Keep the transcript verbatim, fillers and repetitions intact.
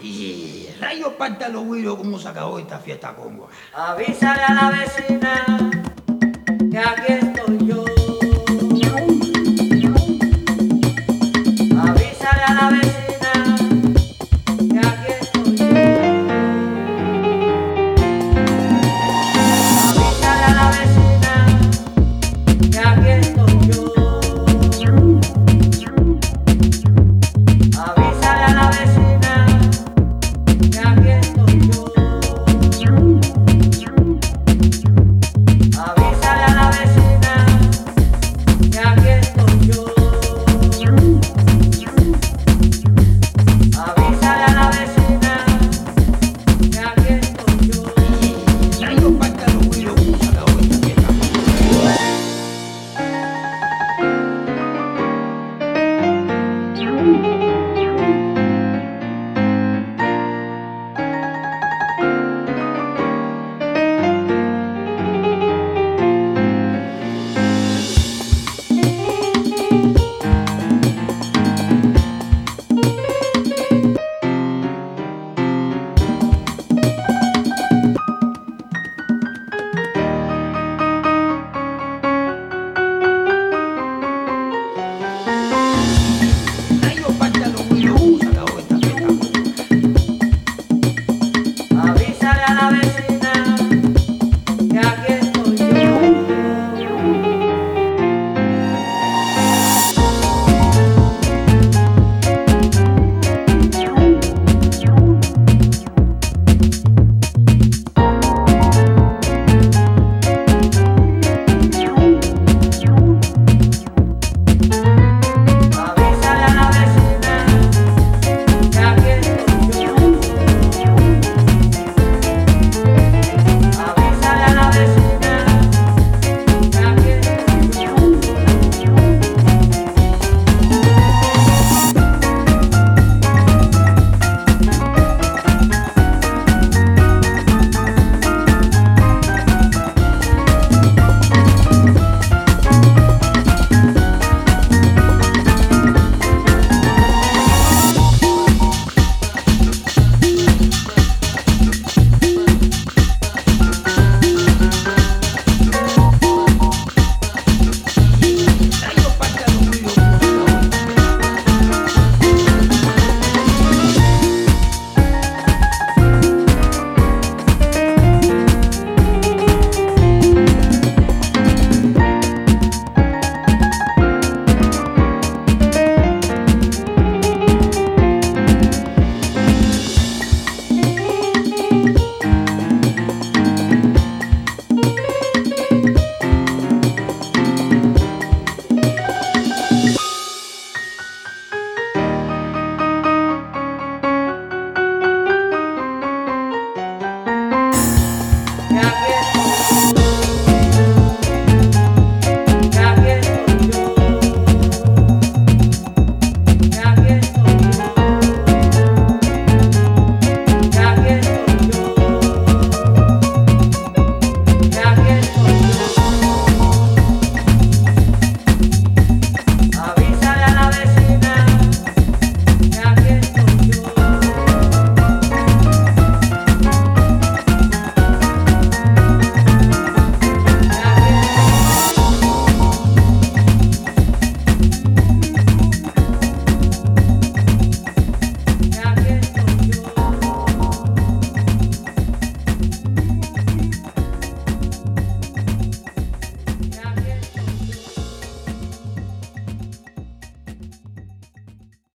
Y rayo parta los güiros, ¿cómo se acabó esta fiesta congo? Avísale a la vecina que aquí estoy yo. Avísale a la vecina que aquí estoy yo. Avísale a la vecina que aquí estoy yo. Avísale a la vecina que aquí estoy yo. Avísale a la vecina que aquí estoy yo. Avísale a la vecina que aquí estoy yo. Rayo parta los güiros, ¿cómo se acabó esta fiesta congo? Rayo parta los güiros, ¿cómo se acabó esta fiesta congo? Avísale a la vecina